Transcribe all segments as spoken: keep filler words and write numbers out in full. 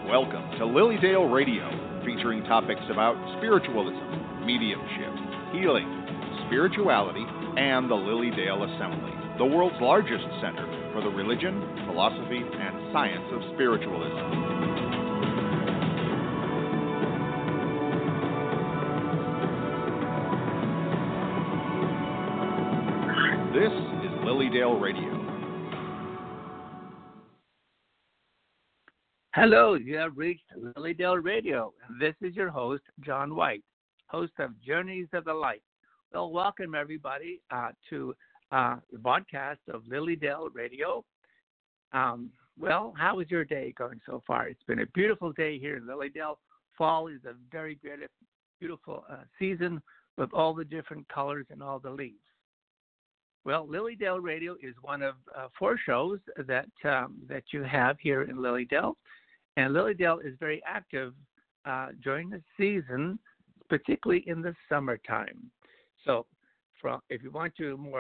Welcome to Lilydale Radio, featuring topics about spiritualism, mediumship, healing, spirituality, and the Lilydale Assembly, the world's largest center for the religion, philosophy, and science of spiritualism. This is Lilydale Radio. Hello, you have reached Lilydale Radio, and this is your host, John White, host of Journeys of the Light. Well, welcome everybody uh, to uh, the broadcast of Lilydale Radio. Um, well, how is your day going so far? It's been a beautiful day here in Lilydale. Fall is a very beautiful, beautiful uh, season with all the different colors and all the leaves. Well, Lilydale Radio is one of uh, four shows that um, that you have here in Lilydale. And Lilydale is very active uh, during the season, particularly in the summertime. So from, if you want to more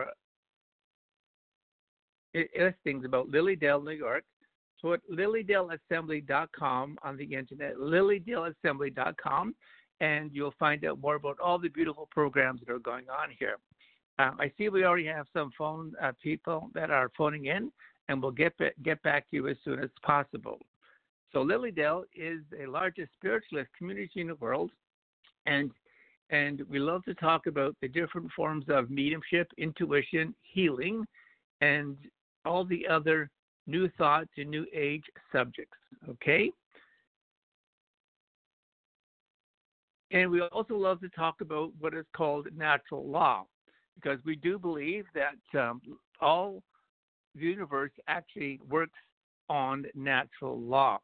things about Lilydale, New York, so at lilydale assembly dot com on the internet, lilydale assembly dot com, and you'll find out more about all the beautiful programs that are going on here. Uh, I see we already have some phone uh, people that are phoning in, and we'll get, get back to you as soon as possible. So Lilydale is the largest spiritualist community in the world, and and we love to talk about the different forms of mediumship, intuition, healing, and all the other new thoughts and new age subjects, okay? And we also love to talk about what is called natural law, because we do believe that um, all the universe actually works on natural law.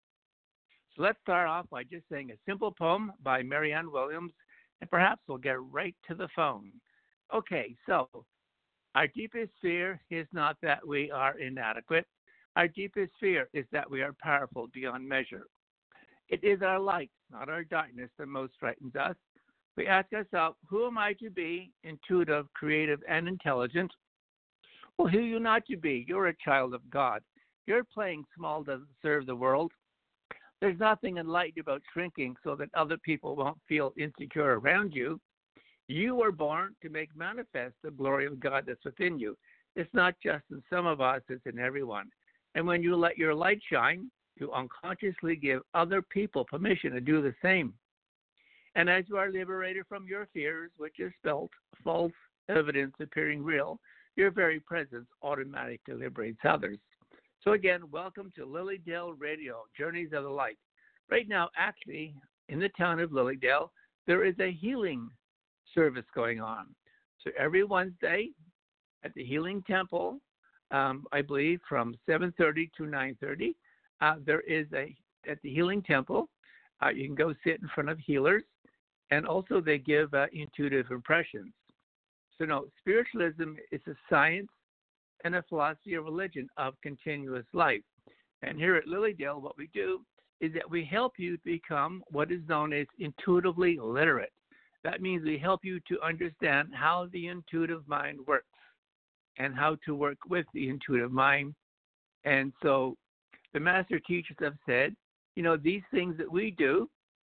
So let's start off by just saying a simple poem by Marianne Williams, and perhaps we'll get right to the phone. Okay, so our deepest fear is not that we are inadequate. Our deepest fear is that we are powerful beyond measure. It is our light, not our darkness, that most frightens us. We ask ourselves, who am I to be? Intuitive, creative, and intelligent. Well, who are you not to be? You're a child of God. Your playing small doesn't serve the world. There's nothing enlightened about shrinking so that other people won't feel insecure around you. You were born to make manifest the glory of God that's within you. It's not just in some of us, it's in everyone. And when you let your light shine, you unconsciously give other people permission to do the same. And as you are liberated from your fears, which is spelt false evidence appearing real, your very presence automatically liberates others. So again, welcome to Lilydale Radio, Journeys of the Light. Right now, actually, in the town of Lilydale, there is a healing service going on. So every Wednesday at the Healing Temple, um, I believe from seven thirty to nine thirty, uh, there is a, at the Healing Temple, uh, you can go sit in front of healers, and also they give uh, intuitive impressions. So no, spiritualism is a science and a philosophy of religion of continuous life. And here at Lilydale, what we do is that we help you become what is known as intuitively literate. That means we help you to understand how the intuitive mind works and how to work with the intuitive mind. And so the master teachers have said, you know, these things that we do,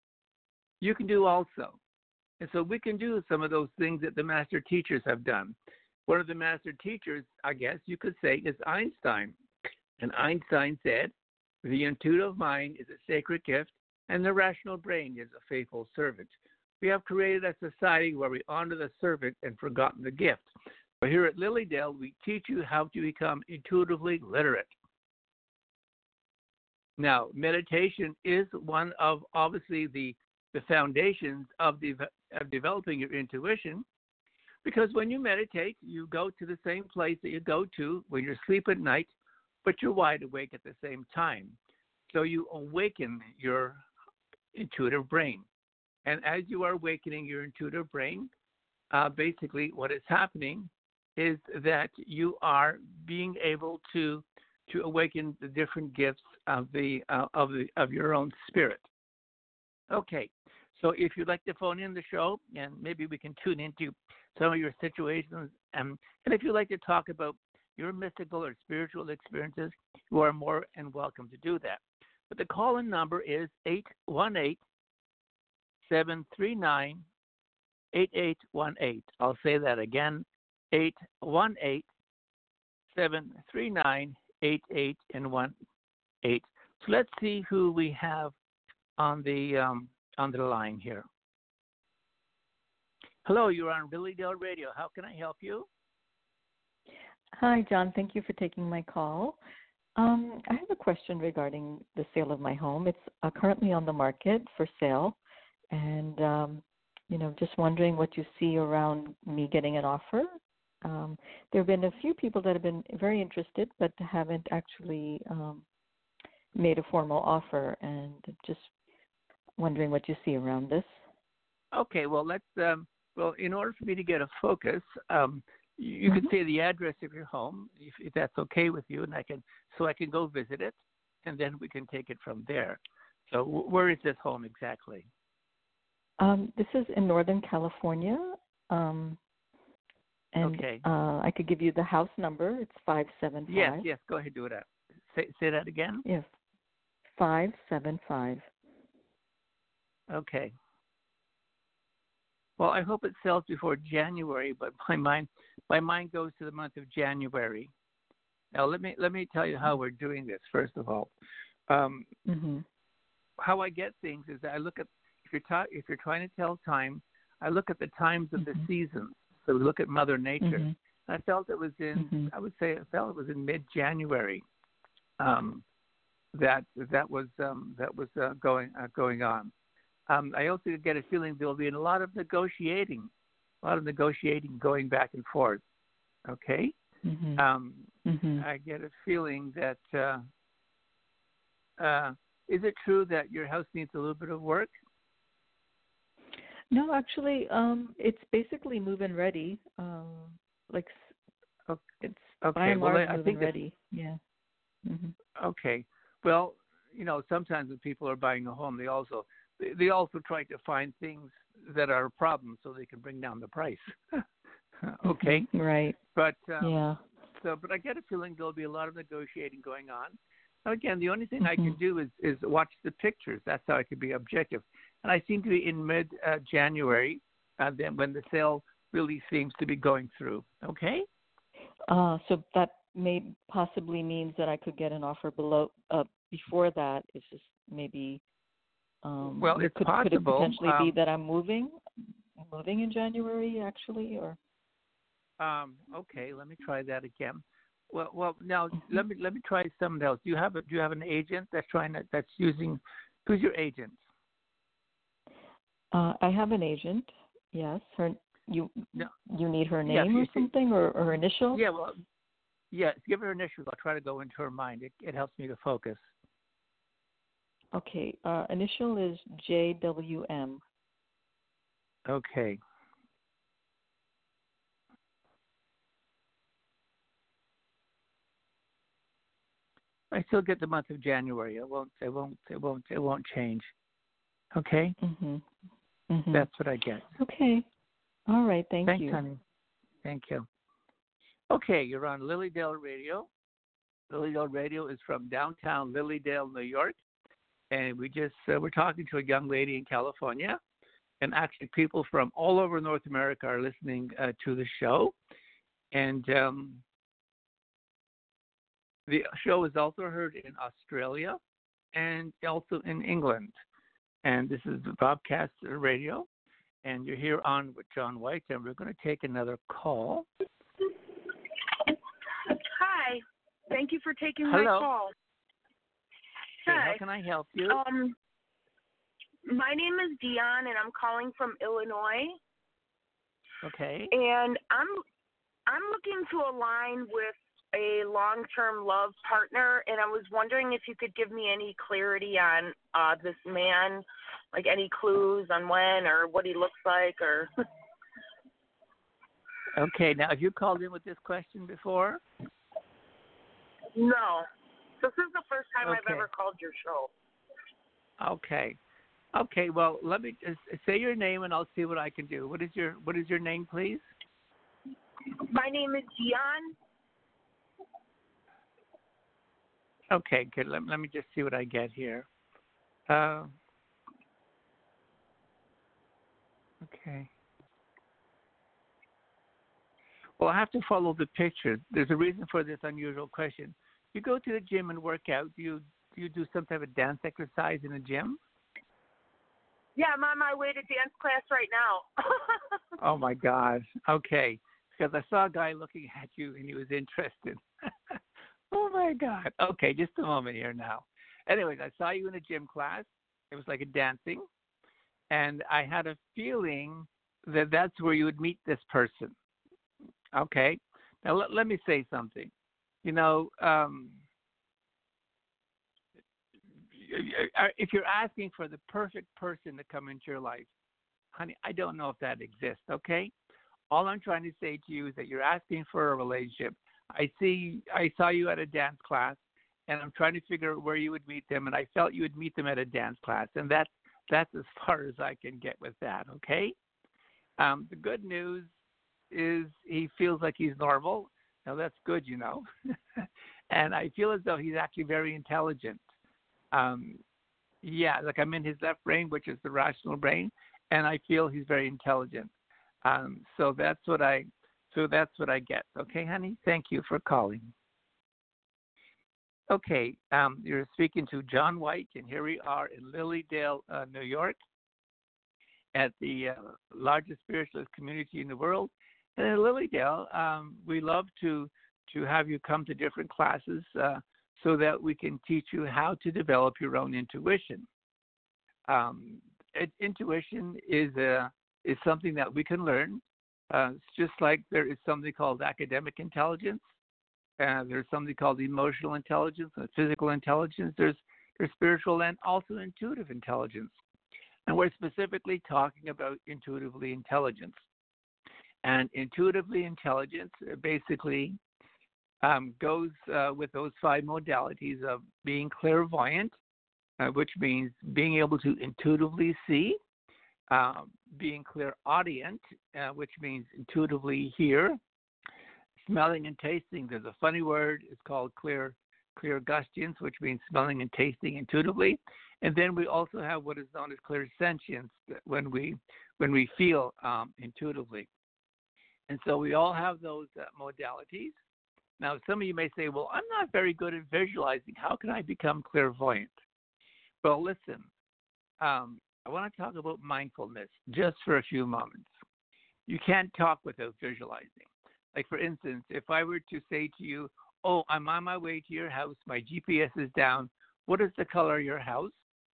you can do also. And so we can do some of those things that the master teachers have done. One of the master teachers, I guess you could say, is Einstein. And Einstein said, the intuitive mind is a sacred gift, and the rational brain is a faithful servant. We have created a society where we honor the servant and forgotten the gift. But here at Lilydale, we teach you how to become intuitively literate. Now, meditation is one of, obviously, the, the foundations of, the, of developing your intuition. Because when you meditate, you go to the same place that you go to when you're asleep at night, but you're wide awake at the same time. So you awaken your intuitive brain. And as you are awakening your intuitive brain, uh, basically what is happening is that you are being able to to awaken the different gifts of the uh, of the of your own spirit. Okay, so if you'd like to phone in the show, and maybe we can tune into some of your situations, um, and if you'd like to talk about your mystical or spiritual experiences, you are more than welcome to do that. But the call-in number is eight one eight, seven three nine, eight eight one eight. I'll say that again, eight one eight, seven three nine, eight eight one eight. So let's see who we have on the um, on the line here. Hello, you're on Lily Dale Radio. How can I help you? Hi, John. Thank you for taking my call. Um, I have a question regarding the sale of my home. It's uh, currently on the market for sale, and um, you know, just wondering what you see around me getting an offer. Um, there have been a few people that have been very interested, but haven't actually um, made a formal offer, and just wondering what you see around this. Okay, well, let's. Um, well, in order for me to get a focus, um, you, you mm-hmm. can say the address of your home, if, if that's okay with you, and I can, so I can go visit it, and then we can take it from there. So, w- where is this home exactly? Um, this is in Northern California, um, and okay. uh, I could give you the house number. It's five seven five. Yes, yes. Go ahead, do it. Say, say that again. Yes, five seven five. Okay. Well, I hope it sells before January, but my mind my mind goes to the month of January. Now, let me let me tell you how we're doing this. First of all, um, mm-hmm. how I get things is that I look at if you're ta- if you're trying to tell time, I look at the times of mm-hmm. the seasons. So we look at Mother Nature. Mm-hmm. I felt it was in mm-hmm. I would say I felt it was in mid-January. Um, that that was um, that was uh, going uh, going on. Um, I also get a feeling there will be a lot of negotiating, a lot of negotiating going back and forth. Okay, mm-hmm. um, Mm-hmm. I get a feeling that uh, uh, is it true that your house needs a little bit of work? No, actually, um, it's basically move-in ready. Um, like Okay. it's okay. by and well, large I move-in think ready. Yeah. Mm-hmm. Okay. Well, you know, sometimes when people are buying a home, they also they, they also try to find things that are problems so they can bring down the price. okay. Mm-hmm. Right. But um, yeah. So, but I get a feeling there'll be a lot of negotiating going on. Now, again, the only thing mm-hmm. I can do is, is watch the pictures. That's how I can be objective. And I seem to be in mid-January, uh, then when the sale really seems to be going through. Okay? Uh, so that may possibly means that I could get an offer below uh, before that. It's just maybe. Um, well, it's could, possible. Could it potentially um, be that I'm moving, moving in January actually, or? Um, okay, let me try that again. Well, well, now mm-hmm. let me let me try something else. Do you have a do you have an agent that's trying to, that's using? Who's your agent? Uh, I have an agent. Yes, her. You no. you need her Yeah, name or see, something, or, or her initial? Yeah, well, yeah. Give her initials. I'll try to go into her mind. It it helps me to focus. Okay, uh, initial is J W M. Okay. I still get the month of January. It won't. It won't. It won't. It won't change. Okay. Mhm. Mhm. That's what I get. Okay. All right. Thank Thanks, you. honey. Thank you. Okay, you're on Lilydale Radio. Lilydale Radio is from downtown Lilydale, New York, and we just uh, we're talking to a young lady in California, and actually people from all over North America are listening uh, to the show, and um, the show is also heard in Australia and also in England. And this is the Bobcast Radio, and you're here on with John White, and we're going to take another call. Hi. Thank you for taking Hello. my call. Okay, Hi. how can I help you? Um, my name is Dion, and I'm calling from Illinois. Okay. And I'm I'm looking to align with a long-term love partner, and I was wondering if you could give me any clarity on uh, this man, like any clues on when or what he looks like, or. Okay. Now, have you called in with this question before? No. This is the first time Okay. I've ever called your show. Okay. Okay. Well, let me just say your name, and I'll see what I can do. What is your What is your name, please? My name is Dion. Okay, good. Let, let me just see what I get here. Uh, okay. Well, I have to follow the picture. There's a reason for this unusual question. You go to the gym and work out. Do you do you do some type of dance exercise in the gym? Yeah, I'm on my way to dance class right now. Oh my gosh. Okay. Because I saw a guy looking at you and he was interested. Oh my God. Okay, just a moment here now. Anyways, I saw you in a gym class. It was like a dancing. And I had a feeling that that's where you would meet this person. Okay. Now let, let me say something. You know, um, if you're asking for the perfect person to come into your life, honey, I don't know if that exists, okay? All I'm trying to say to you is that you're asking for a relationship. I see, I saw you at a dance class, and I'm trying to figure out where you would meet them, and I felt you would meet them at a dance class, and that's that's as far as I can get with that, okay? Um, the good news is he feels like he's normal. Now that's good, you know. And I feel as though he's actually very intelligent. Um, yeah, like I'm in his left brain, which is the rational brain, and I feel he's very intelligent. Um, so that's what I, so that's what I get. Okay, honey. Thank you for calling. Okay, um, you're speaking to John White, and here we are in Lilydale, uh, New York, at the uh, largest spiritualist community in the world. And in Lilydale, um, we love to to have you come to different classes uh, so that we can teach you how to develop your own intuition. Um, it, intuition is a is something that we can learn. Uh, it's just like there is something called academic intelligence. Uh, there's something called emotional intelligence and physical intelligence. There's there's spiritual and also intuitive intelligence. And we're specifically talking about intuitively intelligence. And intuitively intelligence basically um, goes uh, with those five modalities of being clairvoyant, uh, which means being able to intuitively see, uh, being clairaudient, uh, which means intuitively hear, smelling and tasting. There's a funny word. It's called clear, clairgustance, which means smelling and tasting intuitively. And then we also have what is known as clairsentience, when we when we feel um, intuitively. And so we all have those uh, modalities. Now, some of you may say, well, I'm not very good at visualizing. How can I become clairvoyant? Well, listen, um, I want to talk about mindfulness just for a few moments. You can't talk without visualizing. Like, for instance, if I were to say to you, oh, I'm on my way to your house, my G P S is down, what is the color of your house?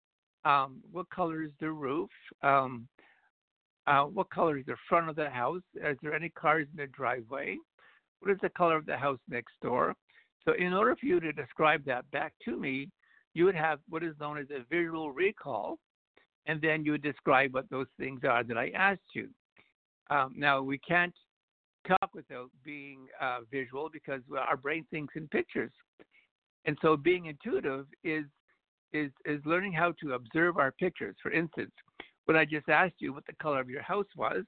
Um, what color is the roof? Um, uh, what color is the front of the house? Is there any cars in the driveway? What is the color of the house next door? So in order for you to describe that back to me, you would have what is known as a visual recall, and then you would describe what those things are that I asked you. Um, now, we can't talk without being uh, visual because our brain thinks in pictures. And so being intuitive is, is, is learning how to observe our pictures. For instance, when I just asked you what the color of your house was,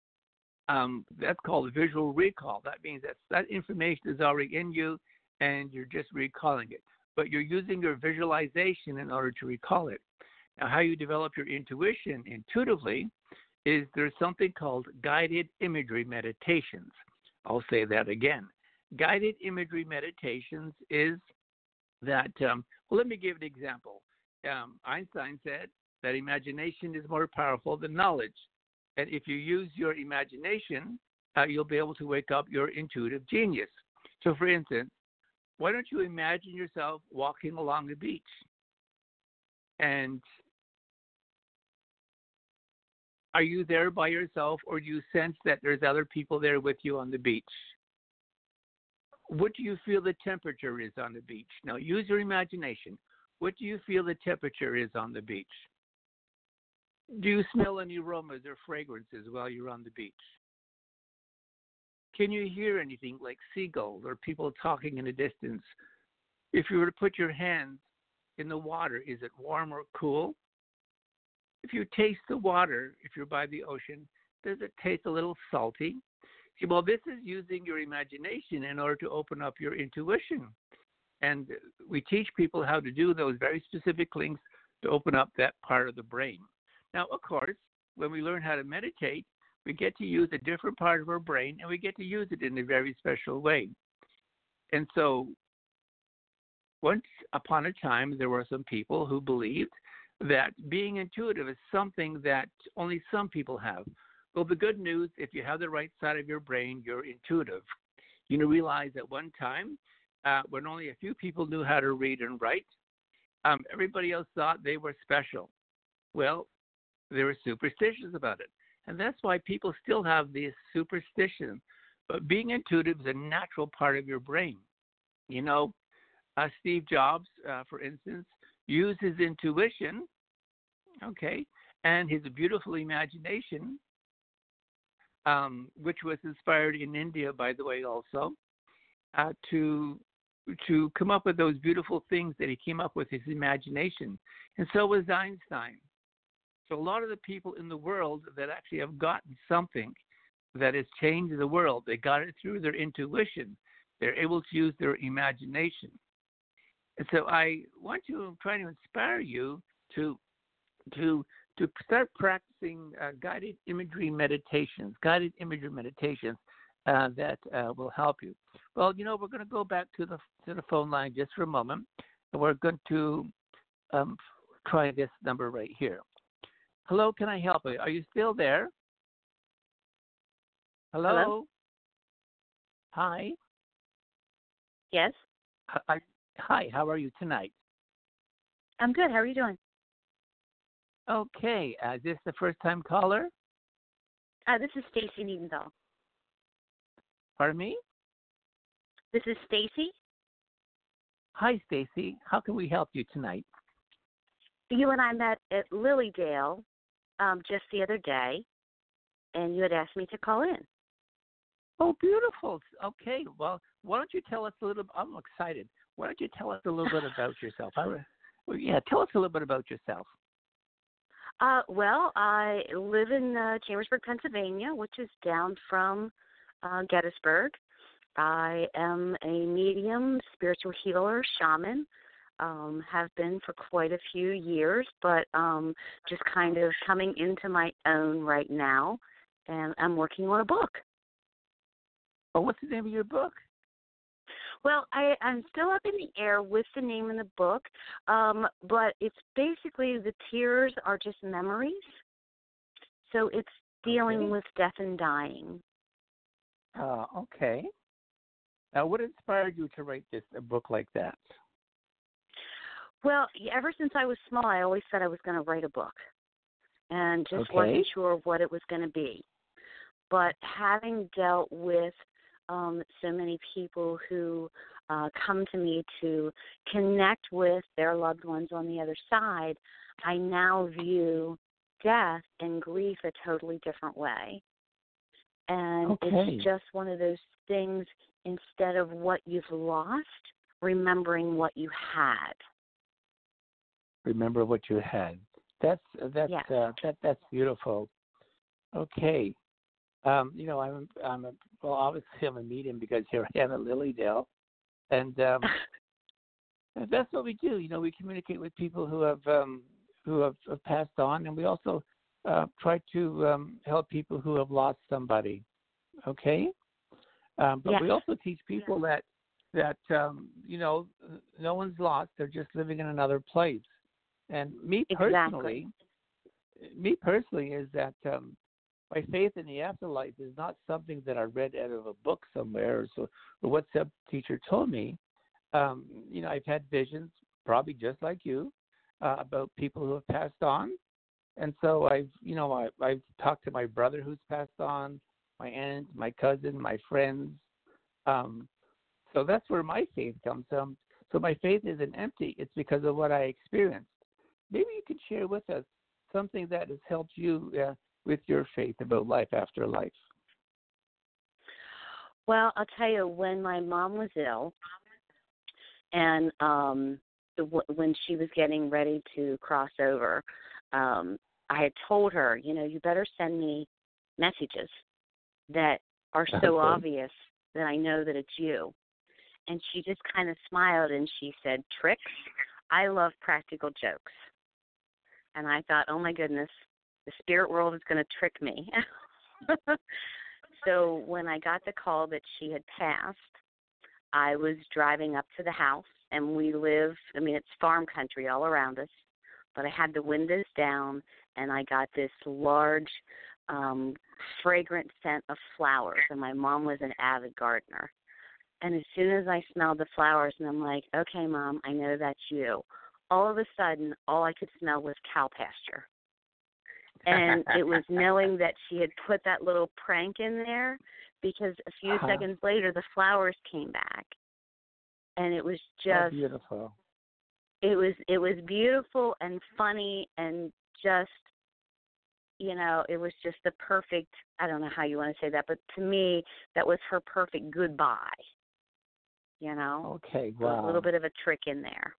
um, that's called a visual recall. That means that that information is already in you and you're just recalling it. But you're using your visualization in order to recall it. Now, how you develop your intuition intuitively is there's something called guided imagery meditations. I'll say that again. Guided imagery meditations is that, um, well, let me give an example. Um, Einstein said that imagination is more powerful than knowledge. And if you use your imagination, uh, you'll be able to wake up your intuitive genius. So, for instance, why don't you imagine yourself walking along the beach? And are you there by yourself, or do you sense that there's other people there with you on the beach? What do you feel the temperature is on the beach? Now, use your imagination. What do you feel the temperature is on the beach? Do you smell any aromas or fragrances while you're on the beach? Can you hear anything like seagulls or people talking in the distance? If you were to put your hands in the water, is it warm or cool? If you taste the water, if you're by the ocean, does it taste a little salty? See, well, this is using your imagination in order to open up your intuition. And we teach people how to do those very specific links to open up that part of the brain. Now, of course, when we learn how to meditate, we get to use a different part of our brain, and we get to use it in a very special way. And so once upon a time, there were some people who believed that being intuitive is something that only some people have. Well, the good news, if you have the right side of your brain, you're intuitive. You realize at one time, uh, when only a few people knew how to read and write, um, everybody else thought they were special. Well, they were superstitious about it. And that's why people still have this superstition. But being intuitive is a natural part of your brain. You know, uh, Steve Jobs, uh, for instance, used his intuition, okay, and his beautiful imagination, um, which was inspired in India, by the way, also, uh, to to come up with those beautiful things that he came up with his imagination. And so was Einstein. So a lot of the people in the world that actually have gotten something that has changed the world, they got it through their intuition. They're able to use their imagination. And so I want to try to inspire you to to to start practicing uh, guided imagery meditations, guided imagery meditations uh, that uh, will help you. Well, you know, we're going to go back to the to the phone line just for a moment, and we're going to um, try this number right here. Hello, can I help you? Are you still there? Hello? Hello? Hi. Yes. Hi. Hi, how are you tonight? I'm good. How are you doing? Okay. Uh, is this the first time caller? Uh, this is Stacy Needendall. Pardon me? This is Stacy. Hi, Stacy. How can we help you tonight? You and I met at Lilydale um, just the other day, and you had asked me to call in. Oh, beautiful. Okay. Well, why don't you tell us a little? I'm excited. Why don't you tell us a little bit about yourself? I, well, yeah, tell us a little bit about yourself. Uh, well, I live in uh, Chambersburg, Pennsylvania, which is down from uh, Gettysburg. I am a medium, spiritual healer, shaman. Um, have been for quite a few years, but um, just kind of coming into my own right now, and I'm working on a book. Oh, what's the name of your book? Well, I, I'm still up in the air with the name of the book, um, but it's basically the tears are just memories. So it's dealing Okay. with death and dying. Uh, okay. Now, what inspired you to write this a book like that? Well, ever since I was small, I always said I was going to write a book, and just Okay. wasn't sure what it was going to be. But having dealt with um, so many people who uh, come to me to connect with their loved ones on the other side, I now view death and grief a totally different way. And Okay. it's just one of those things, instead of what you've lost, remembering what you had. Remember what you had. That's that's Yes. uh, that that's beautiful. Okay. Um, you know, I'm I'm a, well, obviously I'm a medium because here I am at Lilydale, and um, that's what we do. You know, we communicate with people who have um, who have, have passed on, and we also uh, try to um, help people who have lost somebody. Okay, um, but Yes. we also teach people that that um, you know, no one's lost; they're just living in another place. And me personally, Exactly. me personally is that um, my faith in the afterlife is not something that I read out of a book somewhere or, so, or what some teacher told me. Um, you know, I've had visions, probably just like you, uh, about people who have passed on. And so I've, you know, I, I've talked to my brother who's passed on, my aunt, my cousin, my friends. Um, so that's where my faith comes from. So my faith isn't empty. It's because of what I experienced. Maybe you could share with us something that has helped you uh, with your faith about life after life. Well, I'll tell you, when my mom was ill and um, w- when she was getting ready to cross over, um, I had told her, you know, you better send me messages that are so Okay. obvious that I know that it's you. And she just kind of smiled and she said, tricks? I love practical jokes. And I thought, oh, my goodness, the spirit world is going to trick me. So when I got the call that she had passed, I was driving up to the house, and we live, I mean, it's farm country all around us, but I had the windows down, and I got this large, um, fragrant scent of flowers, and my mom was an avid gardener. And as soon as I smelled the flowers, and I'm like, okay, Mom, I know that's you. All of a sudden, all I could smell was cow pasture. And it was knowing that she had put that little prank in there, because a few uh-huh. seconds later, the flowers came back. And it was just oh, beautiful. It was it was beautiful and funny and just, you know, it was just the perfect, I don't know how you want to say that, but to me, that was her perfect goodbye. You know? Okay, wow. A little bit of a trick in there.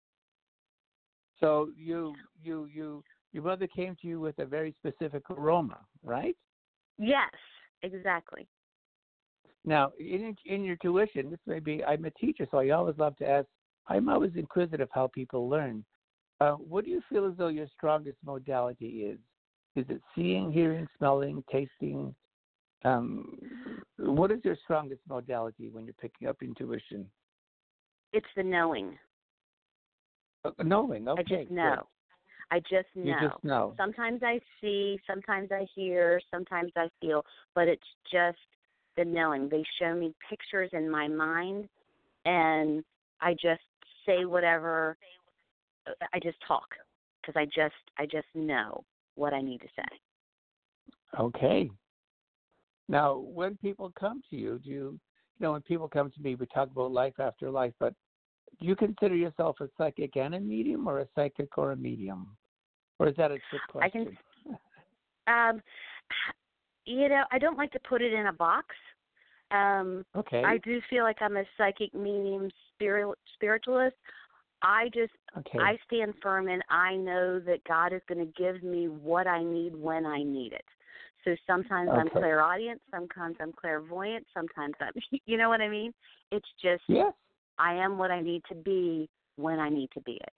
So you you you your mother came to you with a very specific aroma, right? Yes, exactly. Now, in in your tuition, this may be, I'm a teacher, so I always love to ask, I'm always inquisitive how people learn. Uh, what do you feel as though your strongest modality is? Is it seeing, hearing, smelling, tasting? Um, what is your strongest modality when you're picking up intuition? It's the knowing. Uh, knowing, okay. I just know. Good. I just know. You just know. Sometimes I see, sometimes I hear, sometimes I feel, but it's just the knowing. They show me pictures in my mind, and I just say whatever. I just talk because I just I just know what I need to say. Okay. Now, when people come to you, do you, you know, when people come to me, we talk about life after life, but do you consider yourself a psychic and a medium, or a psychic or a medium? Or is that a trick question? I can, um, you know, I don't like to put it in a box. Um, okay. I do feel like I'm a psychic, medium, spirit, spiritualist. I just, okay. I stand firm, and I know that God is going to give me what I need when I need it. So sometimes okay. I'm clairaudient, sometimes I'm clairvoyant, sometimes I'm, you know what I mean? It's just, yes. I am what I need to be when I need to be it.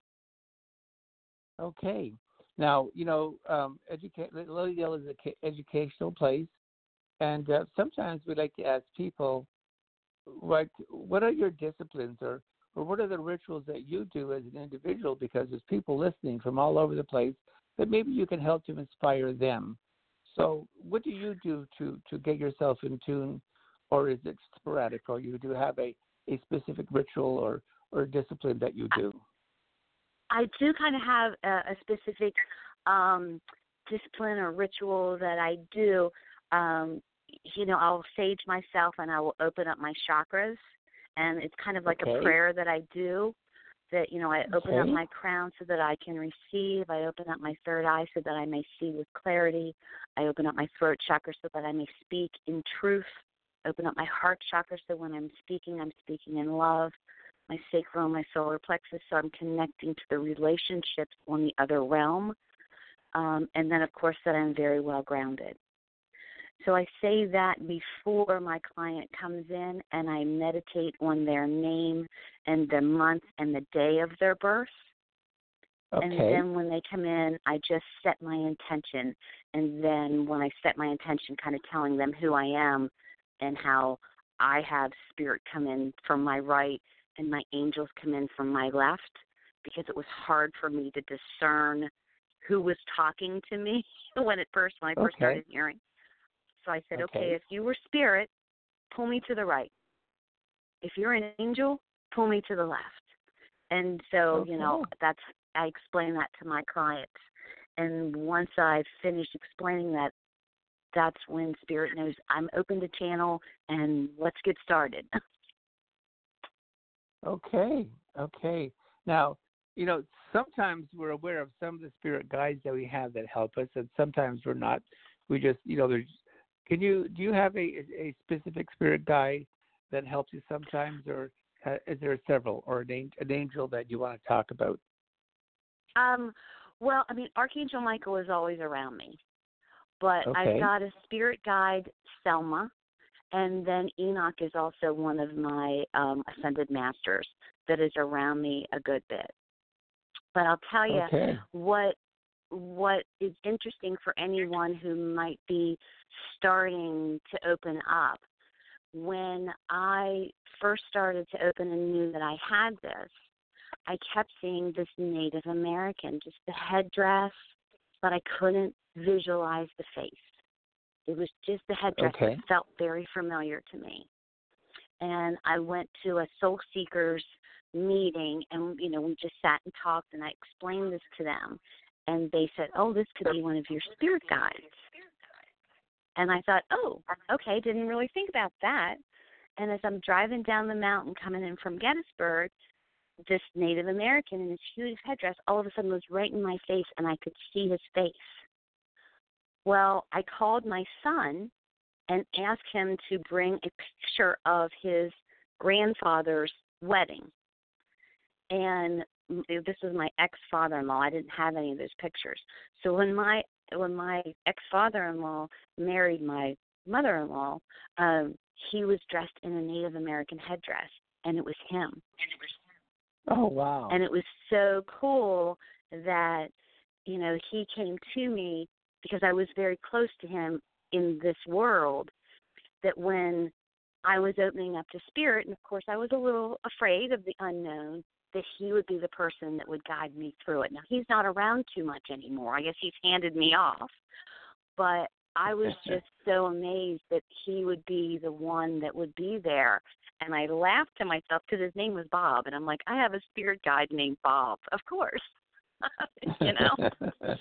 Okay. Now, you know, um, educa- Lilydale is an educational place, and uh, sometimes we like to ask people, like, what are your disciplines, or, or what are the rituals that you do as an individual? Because there's people listening from all over the place that maybe you can help to inspire them. So what do you do to, to get yourself in tune, or is it sporadic, or you do have a, a specific ritual or, or discipline that you do? I do kind of have a, a specific um, discipline or ritual that I do. Um, you know, I'll sage myself and I will open up my chakras, and it's kind of like okay. a prayer that I do. That, you know, I open okay. up my crown so that I can receive. I open up my third eye so that I may see with clarity. I open up my throat chakra so that I may speak in truth. I open up my heart chakra so when I'm speaking, I'm speaking in love. My sacral, my solar plexus, so I'm connecting to the relationships on the other realm. Um, and then, of course, that I'm very well grounded. So I say that before my client comes in, and I meditate on their name and the month and the day of their birth. Okay. And then when they come in, I just set my intention. And then when I set my intention, kind of telling them who I am and how I have spirit come in from my right and my angels come in from my left, because it was hard for me to discern who was talking to me when at first, when I first okay. started hearing. So I said, okay. okay, if you were spirit, pull me to the right. If you're an angel, pull me to the left. And so, okay. you know, that's, I explain that to my clients. And once I've finished explaining that, that's when spirit knows I'm open to channel, and let's get started. Okay, okay. Now, you know, sometimes we're aware of some of the spirit guides that we have that help us, and sometimes we're not. We just, you know, there's. Can you do you have a a specific spirit guide that helps you sometimes, or uh, is there several, or an, an angel that you want to talk about? Um. Well, I mean, Archangel Michael is always around me, but okay. I've got a spirit guide, Selma. And then Enoch is also one of my um, ascended masters that is around me a good bit. But I'll tell you Okay. what what is interesting for anyone who might be starting to open up. When I first started to open and knew that I had this, I kept seeing this Native American, just the headdress, but I couldn't visualize the face. It was just the headdress Okay. that felt very familiar to me. And I went to a Soul Seekers meeting, and, you know, we just sat and talked, and I explained this to them. And they said, oh, this could be one of your spirit guides. And I thought, oh, okay, didn't really think about that. And as I'm driving down the mountain coming in from Gettysburg, this Native American in his huge headdress all of a sudden was right in my face, and I could see his face. Well, I called my son and asked him to bring a picture of his grandfather's wedding. And this was my ex-father-in-law. I didn't have any of those pictures. So when my when my ex-father-in-law married my mother-in-law, um, he was dressed in a Native American headdress, and it was him. Oh, wow. And it was so cool that, you know, he came to me because I was very close to him in this world, that when I was opening up to spirit, and of course I was a little afraid of the unknown, that he would be the person that would guide me through it. Now, he's not around too much anymore. I guess he's handed me off. But I was just so amazed that he would be the one that would be there. And I laughed to myself because his name was Bob. And I'm like, I have a spirit guide named Bob. Of course. You know?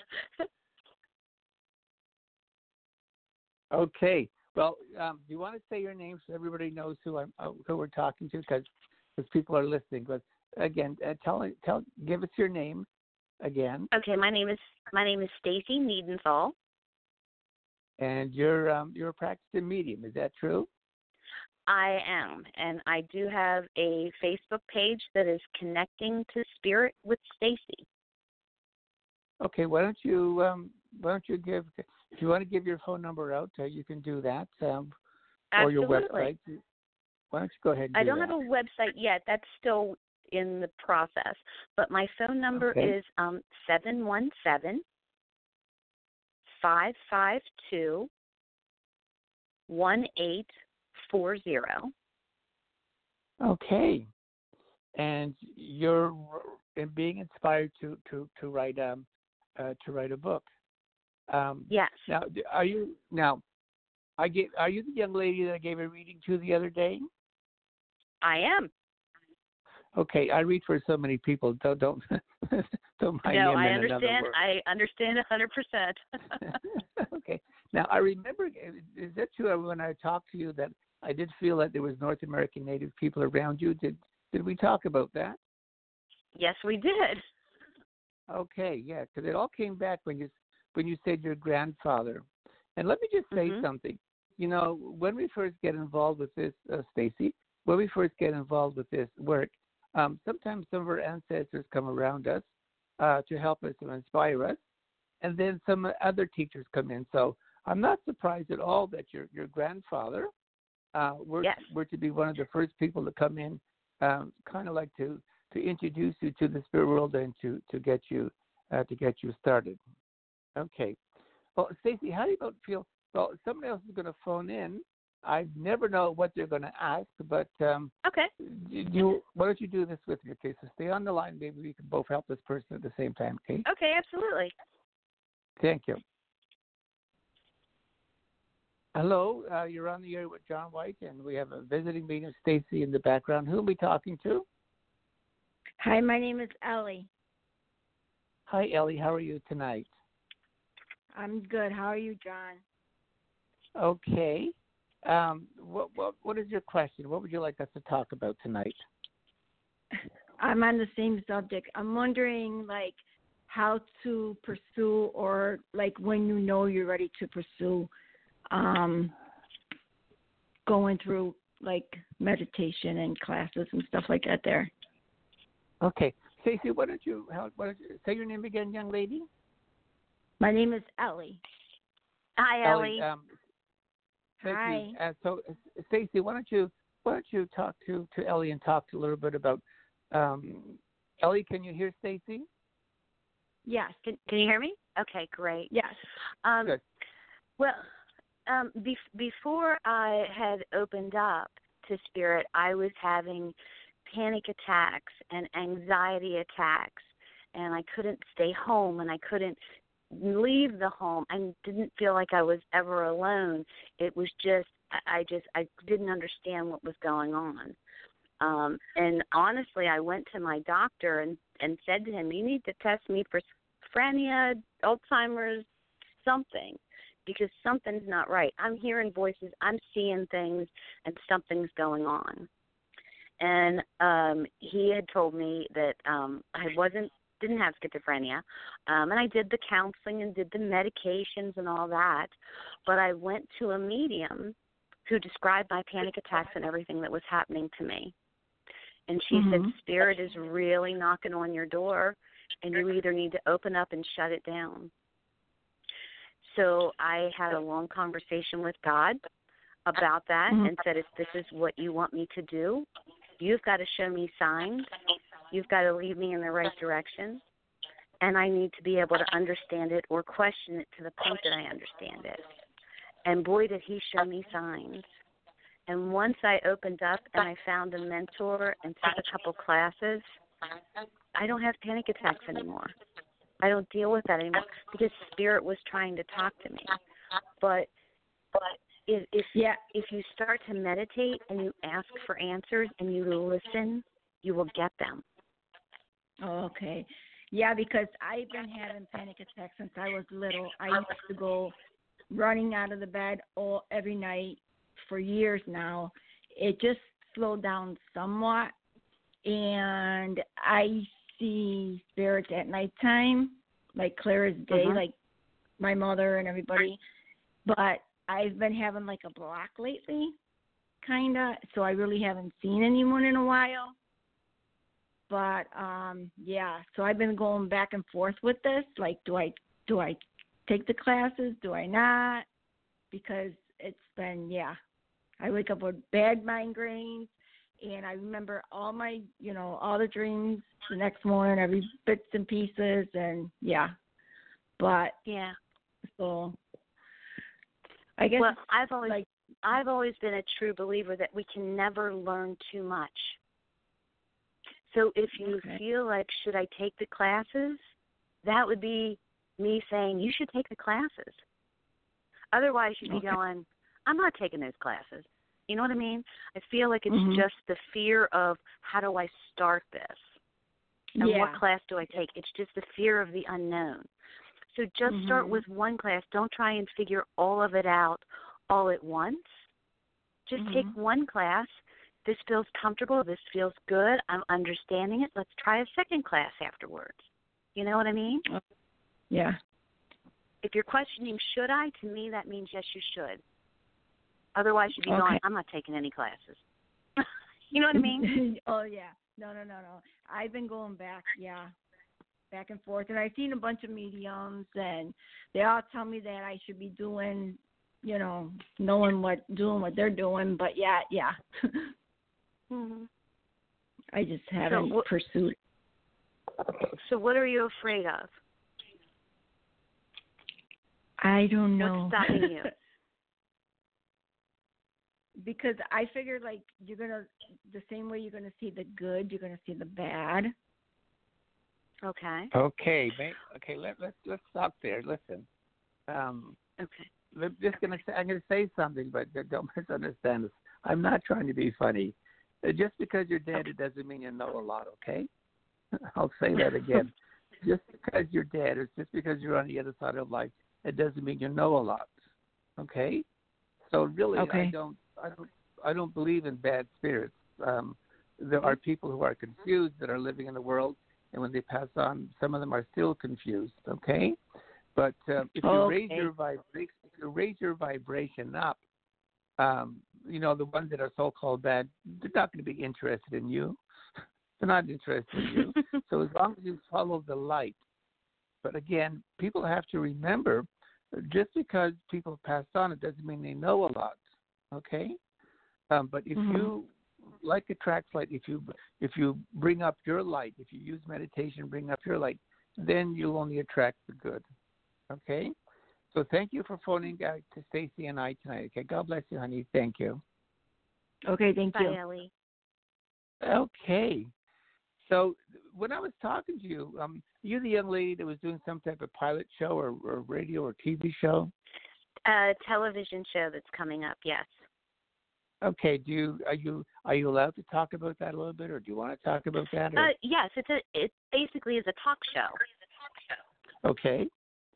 Okay. Well, um, do you want to say your name so everybody knows who I'm, uh, who we're talking to? Because people are listening. But again, uh, tell tell give us your name again. Okay, my name is my name is Stacy Niedenthal. And you're um, you're a practicing medium. Is that true? I am, and I do have a Facebook page that is Connecting to Spirit with Stacy. Okay. Why don't you um, why don't you give if you want to give your phone number out, uh, you can do that, um, or your website. Why don't you go ahead and do I don't that? have a website yet. That's still in the process. But my phone number Okay. is um, seven one seven, five five two, one eight four zero. Okay. And you're in being inspired to, to, to write um uh, to write a book. Um, Yes. Now, are you now? I get. Are you the young lady that I gave a reading to the other day? I am. Okay, I read for so many people. Don't don't don't mind No, me. I in another understand. word. I understand a hundred percent. Okay. Now I remember. Is that true? When I talked to you, that I did feel that there was North American Native people around you. Did did we talk about that? Yes, we did. Okay, yeah, because it all came back when you when you said your grandfather. And let me just say Mhm. something. You know, when we first get involved with this, uh, Stacy, when we first get involved with this work, um, sometimes some of our ancestors come around us uh, to help us, to inspire us, and then some other teachers come in. So I'm not surprised at all that your your grandfather uh, were Yes. were to be one of the first people to come in, um, kind of like to to introduce you to the spirit world and to to get you uh, to get you started. Okay. Well, Stacy, how do you about feel? Well, somebody else is going to phone in. I never know what they're going to ask, but um, Okay. you, why don't you do this with me? Okay, so stay on the line. Maybe we can both help this person at the same time. Okay. Okay, absolutely. Thank you. Hello, uh, you're on the air with John White, and we have a visiting medium, Stacy, in the background. Who are we talking to? Hi, my name is Ellie. Hi, Ellie. How are you tonight? I'm good. How are you, John? Okay. Um, what what what is your question? What would you like us to talk about tonight? I'm on the same subject. I'm wondering, like, how to pursue, or like when you know you're ready to pursue, um, going through like meditation and classes and stuff like that. There. Okay, Stacey, why don't you how, why don't you say your name again, young lady? My name is Ellie. Hi, Ellie. Um, thank Hi. you. Uh, so, Stacy, why don't you why don't you talk to, to Ellie and talk a little bit about um, Ellie? Can you hear Stacy? Yes. Can, can you hear me? Okay, great. Yes. Um, Good. Well, um, be- before I had opened up to Spirit, I was having panic attacks and anxiety attacks, and I couldn't stay home, and I couldn't leave the home. I didn't feel like I was ever alone. It was just, I just, I didn't understand what was going on. Um, and honestly, I went to my doctor and, and said to him, you need to test me for schizophrenia, Alzheimer's, something, because something's not right. I'm hearing voices, I'm seeing things, and something's going on. And um, he had told me that um, I wasn't, didn't have schizophrenia, um, and I did the counseling and did the medications and all that, but I went to a medium who described my panic attacks and everything that was happening to me. And she mm-hmm. said, Spirit is really knocking on your door, and you either need to open up and shut it down. So I had a long conversation with God about that mm-hmm. and said, if this is what you want me to do, you've got to show me signs. You've got to lead me in the right direction. And I need to be able to understand it or question it to the point that I understand it. And boy, did he show me signs. And once I opened up and I found a mentor and took a couple classes, I don't have panic attacks anymore. I don't deal with that anymore because Spirit was trying to talk to me. But but if if, yeah. if you start to meditate and you ask for answers and you listen, you will get them. Oh, okay. Yeah, because I've been having panic attacks since I was little. I used to go running out of the bed all every night for years now. It just slowed down somewhat, and I see spirits at nighttime, like clear as day, uh-huh. like my mother and everybody. But I've been having like a block lately, kind of, so I really haven't seen anyone in a while. But um, yeah, so I've been going back and forth with this. Like, do I do I take the classes? Do I not? Because it's been, yeah, I wake up with bad migraines, and I remember all my, you know, all the dreams the next morning, every bits and pieces, and yeah. But yeah, so I guess well, I've always like I've always been a true believer that we can never learn too much. So if you okay. feel like, should I take the classes, that would be me saying, you should take the classes. Otherwise, you'd be okay. going, I'm not taking those classes. You know what I mean? I feel like it's mm-hmm. just the fear of, how do I start this? And yeah. what class do I take? It's just the fear of the unknown. So just mm-hmm. start with one class. Don't try and figure all of it out all at once. Just mm-hmm. take one class. This feels comfortable. This feels good. I'm understanding it. Let's try a second class afterwards. You know what I mean? Yeah. If you're questioning, should I, to me that means yes, you should. Otherwise, you'd be okay. going, I'm not taking any classes. You know what I mean? Oh, yeah. No, no, no, no. I've been going back, yeah, back and forth. And I've seen a bunch of mediums, and they all tell me that I should be doing, you know, knowing what, doing what they're doing. But, yeah, yeah. mm-hmm. I just haven't so, wh- pursued. So what are you afraid of? I don't know. What's stopping you? Because I figured, like, you're going to, the same way you're going to see the good, you're going to see the bad. Okay. Okay. Okay. Let, let's let's stop there. Listen. Um, okay. I'm just gonna say, I'm gonna say something, but don't misunderstand this. I'm not trying to be funny. Just because you're dead, it doesn't mean you know a lot. Okay. I'll say that again. Just because you're dead, or just because you're on the other side of life, it doesn't mean you know a lot. Okay. So really, okay. I don't, I don't, I don't believe in bad spirits. Um, there are people who are confused that are living in the world, and when they pass on, some of them are still confused. Okay, but uh, if you okay. raise your vibration, if you raise your vibration up, um, you know the ones that are so-called bad, they're not going to be interested in you. They're not interested in you. So as long as you follow the light. But again, people have to remember, just because people passed on, it doesn't mean they know a lot. Okay, um, but if Mhm. you like attracts light, if you if you bring up your light, if you use meditation, bring up your light, then you'll only attract the good. Okay. So thank you for phoning out to Stacy and I tonight. Okay. God bless you, honey. Thank you. Okay, thank Bye, you. Ellie. Okay. So when I was talking to you, um, you the young lady that was doing some type of pilot show or, or radio or T V show? A television show that's coming up, yes. Okay. Do you are you are you allowed to talk about that a little bit, or do you want to talk about that? Or? Uh, yes, it's a it basically is a talk show. Okay.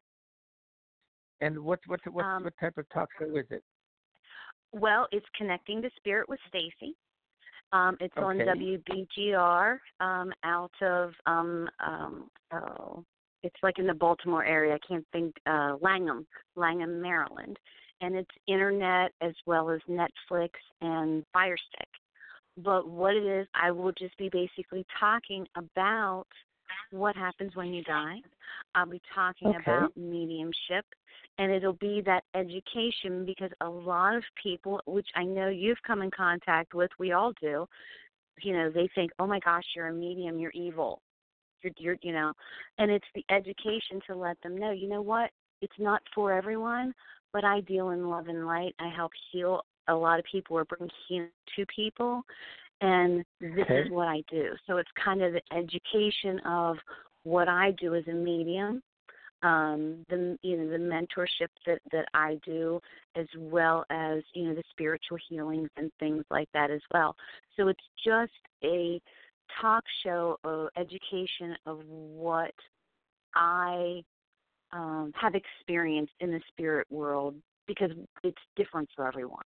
And what what what Um, what type of talk show is it? Well, it's Connecting to Spirit with Stacy. Um, it's on Okay. W B G R um, out of um, um, oh, it's like in the Baltimore area. I can't think uh, Langham, Langham, Maryland, and it's internet as well as Netflix and Fire Stick. But what it is, I will just be basically talking about what happens when you die. I'll be talking Okay. about mediumship, and it'll be that education because a lot of people, which I know you've come in contact with, we all do, you know, they think, oh my gosh, you're a medium, you're evil. You're, you're, you know, and it's the education to let them know, you know what, it's not for everyone, but I deal in love and light. I help heal a lot of people or bring healing to people, and this Okay. is what I do. So it's kind of the education of what I do as a medium, um, the you know the mentorship that, that I do, as well as you know the spiritual healings and things like that as well. So it's just a talk show of education of what I um, have experienced in the spirit world because it's different for everyone.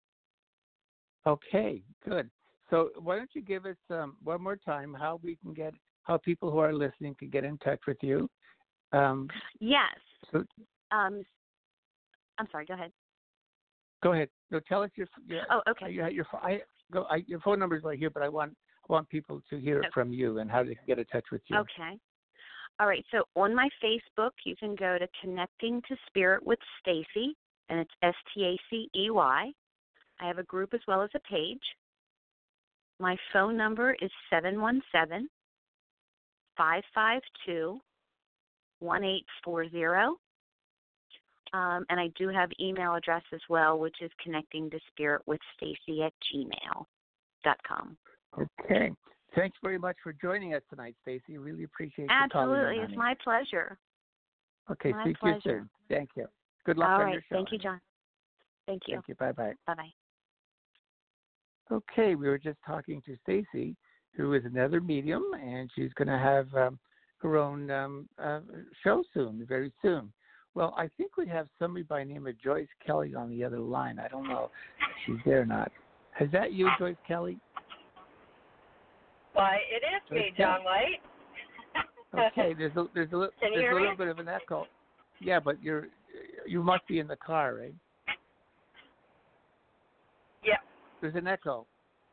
Okay. Good. So why don't you give us um, one more time how we can get how people who are listening can get in touch with you? Um, Yes. so Um, I'm sorry. Go ahead. go ahead. No, tell us your your Oh, okay. your, your I go I, your phone number is right here, but I want I want people to hear it Okay. from you and how they can get in touch with you. Okay. All right. So on my Facebook, you can go to Connecting to Spirit with Stacy, and it's S T A C E Y. I have a group as well as a page. My phone number is seven one seven, five five two, one eight four zero. Um, and I do have email address as well, which is connecting to spirit with Stacy at gmail dot com. Okay. Thanks very much for joining us tonight, Stacy. Really appreciate you calling Absolutely. in, It's honey. my pleasure. Okay. my Speak to you pleasure. soon. Thank you. Good luck All on right. your show. Thank you, John. Thank you. Thank you. Bye bye. Bye-bye. Okay, we were just talking to Stacy, who is another medium, and she's going to have um, her own um, uh, show soon, very soon. Well, I think we have somebody by the name of Joyce Kelly on the other line. I don't know if she's there or not. Is that you, Joyce Kelly? Why, it is Joyce me, Kelly. John White. Okay, there's a, there's a, li- Can you there's hear a me? little bit of an echo. Yeah, but you're you must be in the car, right? Yeah. There's an echo.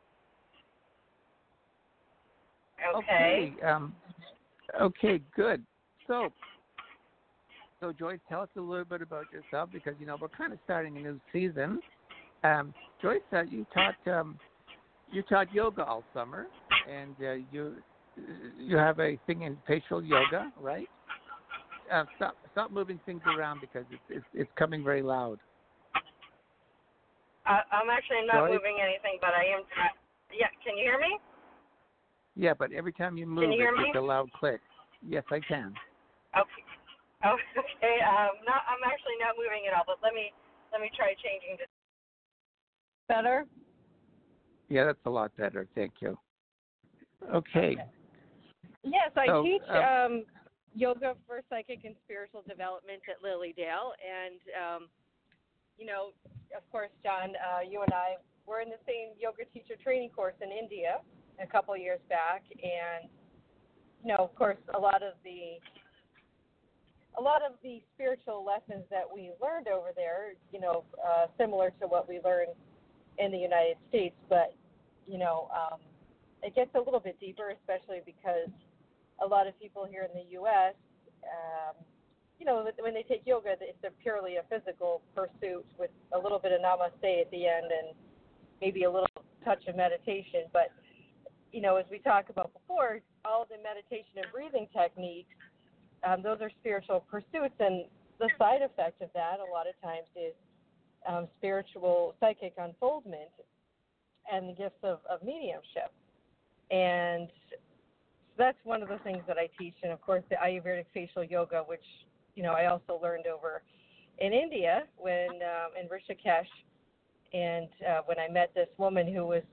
Okay. Okay. Um, okay. Good. So, so Joyce, tell us a little bit about yourself because you know we're kind of starting a new season. Um, Joyce, uh, you taught um, you taught yoga all summer, and uh, you you have a thing in facial yoga, right? Uh, stop stop moving things around because it's it's, it's coming very loud. I, I'm actually not Joyce? moving anything, but I am. Yeah. Can you hear me? Yeah, but every time you move, you hear it's me? just a loud click. Yes, I can. Okay. Oh, okay. Um, not. I'm actually not moving at all. But let me let me try changing this. Better. Yeah, that's a lot better. Thank you. Okay. Yes, I So, teach um, um, yoga for psychic and spiritual development at Lilydale, and um, you know, of course, John, uh, you and I were in the same yoga teacher training course in India a couple of years back, and you know, of course, a lot of the a lot of the spiritual lessons that we learned over there, you know, uh, similar to what we learned in the United States, but you know, um, it gets a little bit deeper, especially because a lot of people here in the U S, um, you know, when they take yoga, it's a purely a physical pursuit with a little bit of namaste at the end and maybe a little touch of meditation. But, you know, as we talked about before, all of the meditation and breathing techniques, um, those are spiritual pursuits. And the side effect of that a lot of times is um, spiritual psychic unfoldment and the gifts of, of mediumship. And that's one of the things that I teach. And, of course, the Ayurvedic facial yoga, which, you know, I also learned over in India when um, in Rishikesh. And uh, when I met this woman who was,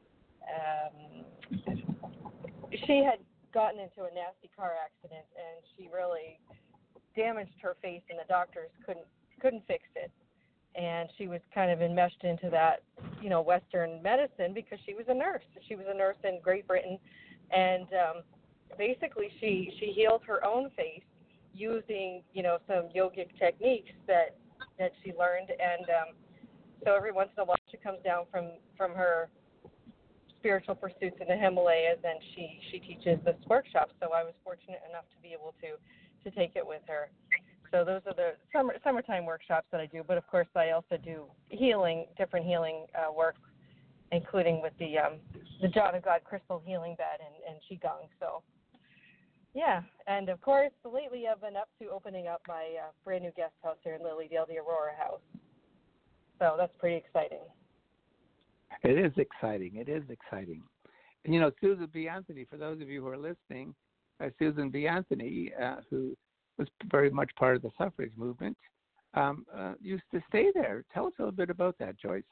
um, she had gotten into a nasty car accident, and she really damaged her face, and the doctors couldn't couldn't fix it. And she was kind of enmeshed into that, you know, Western medicine because she was a nurse. She was a nurse in Great Britain, and um, basically she she healed her own face using, you know, some yogic techniques that that she learned. And um, so every once in a while she comes down from, from her spiritual pursuits in the Himalayas, and she, she teaches this workshop. So I was fortunate enough to be able to, to take it with her. So those are the summer, summertime workshops that I do. But, of course, I also do healing, different healing uh, work, including with the um, the John of God crystal healing bed and, and Qigong. So, yeah. And, of course, lately I've been up to opening up my uh, brand new guest house here in Lilydale, the Aurora House. So that's pretty exciting. It is exciting. It is exciting. And, you know, Susan B. Anthony, for those of you who are listening, uh, Susan B. Anthony, uh, who was very much part of the suffrage movement, um, uh, used to stay there. Tell us a little bit about that, Joyce.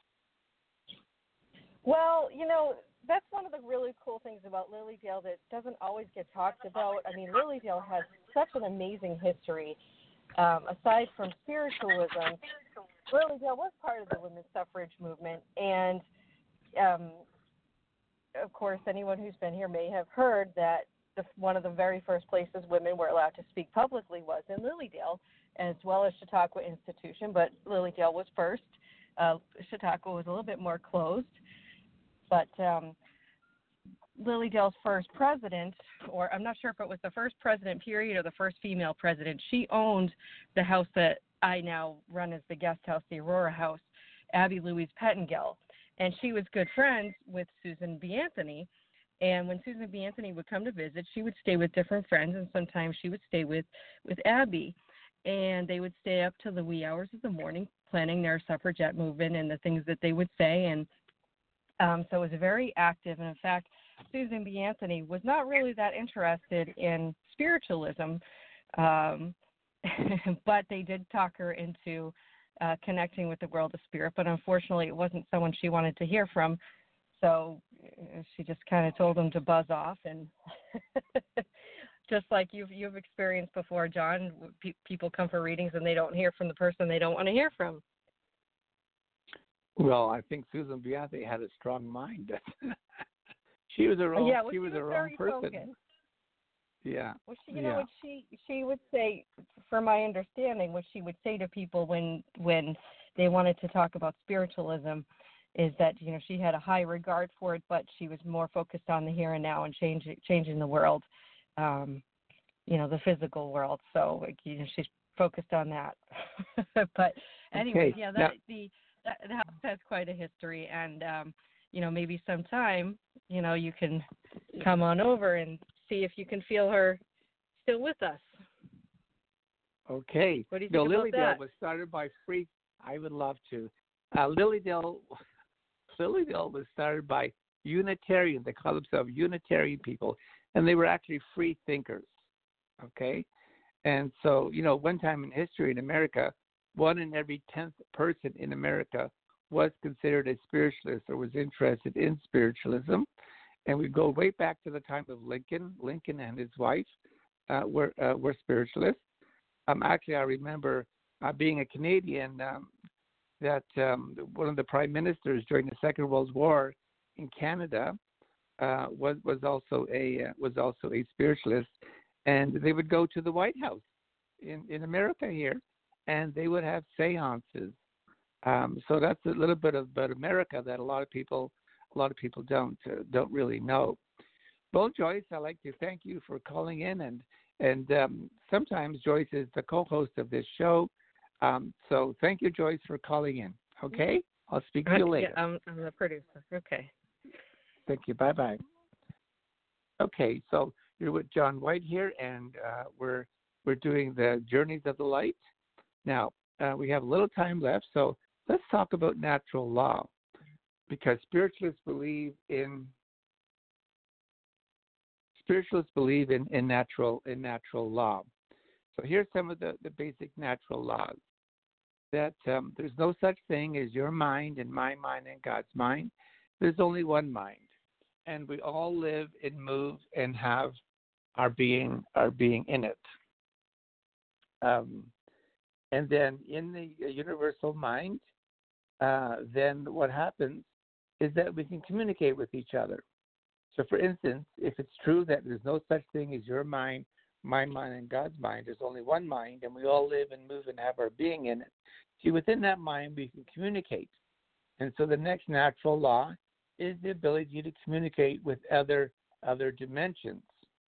Well, you know, that's one of the really cool things about Lilydale that doesn't always get talked about. I mean, Lilydale has such an amazing history. Um, aside from spiritualism, Lilydale was part of the women's suffrage movement, and um, of course, anyone who's been here may have heard that the, one of the very first places women were allowed to speak publicly was in Lilydale, as well as Chautauqua Institution, but Lilydale was first. Uh, Chautauqua was a little bit more closed, but um, Lilydale's first president, or I'm not sure if it was the first president period or the first female president, she owned the house that I now run as the guest house, the Aurora House, Abby Louise Pettingill. And she was good friends with Susan B. Anthony. And when Susan B. Anthony would come to visit, she would stay with different friends, and sometimes she would stay with, with Abby. And they would stay up till the wee hours of the morning planning their suffragette movement and the things that they would say. And um, so it was very active. And, in fact, Susan B. Anthony was not really that interested in spiritualism, um, but they did talk her into uh, connecting with the world of spirit. But unfortunately, it wasn't someone she wanted to hear from, so she just kind of told them to buzz off. And just like you've you've experienced before, John, pe- people come for readings and they don't hear from the person they don't want to hear from. Well, I think Susan B. Anthony had a strong mind. She was her own. Yeah, well, she was she was her very own person. focused. Yeah. Well, she, you yeah. know what she she would say, from my understanding, what she would say to people when when they wanted to talk about spiritualism, is that, you know, she had a high regard for it, but she was more focused on the here and now and changing changing the world, um, you know, the physical world. So, like, you know, she's focused on that. But anyway, okay. yeah, that now, the that, that house has quite a history, and um, you know, maybe sometime, you know, you can come on over and see if you can feel her still with us. Okay. What do you no, think about Lilydale that? was started by free. I would love to. Uh, Lilydale, Lilydale was started by Unitarian. They call themselves Unitarian people, and they were actually free thinkers. Okay, and so, you know, one time in history in America, one in every tenth person in America was considered a spiritualist or was interested in spiritualism. And we go way back to the time of Lincoln. Lincoln and his wife uh, were uh, were spiritualists. Um, actually, I remember uh, being a Canadian um, that um, one of the prime ministers during the Second World War in Canada uh, was was also a uh, was also a spiritualist, and they would go to the White House in, in America here, and they would have seances. Um, so that's a little bit of about America that a lot of people. A lot of people don't uh, don't really know. Well, Joyce, I'd like to thank you for calling in and, And um, sometimes Joyce is the co-host of this show. Um, so thank you, Joyce, for calling in. Okay? I'll speak to you later. Yeah, I'm, I'm the producer. Okay. Thank you. Bye-bye. Okay, so you're with John White here, and uh, we're we're doing the Journeys of the Light. Now, uh, we have a little time left, so let's talk about natural law, because spiritualists believe in spiritualists believe in, in natural in natural law. So here's some of the, the basic natural laws. That um, there's no such thing as your mind and my mind and God's mind. There's only one mind. And we all live and move and have our being our being in it. Um, and then in the universal mind, uh, then what happens is that we can communicate with each other. So for instance, if it's true that there's no such thing as your mind, my mind, and God's mind, there's only one mind, and we all live and move and have our being in it. See, within that mind, we can communicate. And so the next natural law is the ability to communicate with other other dimensions.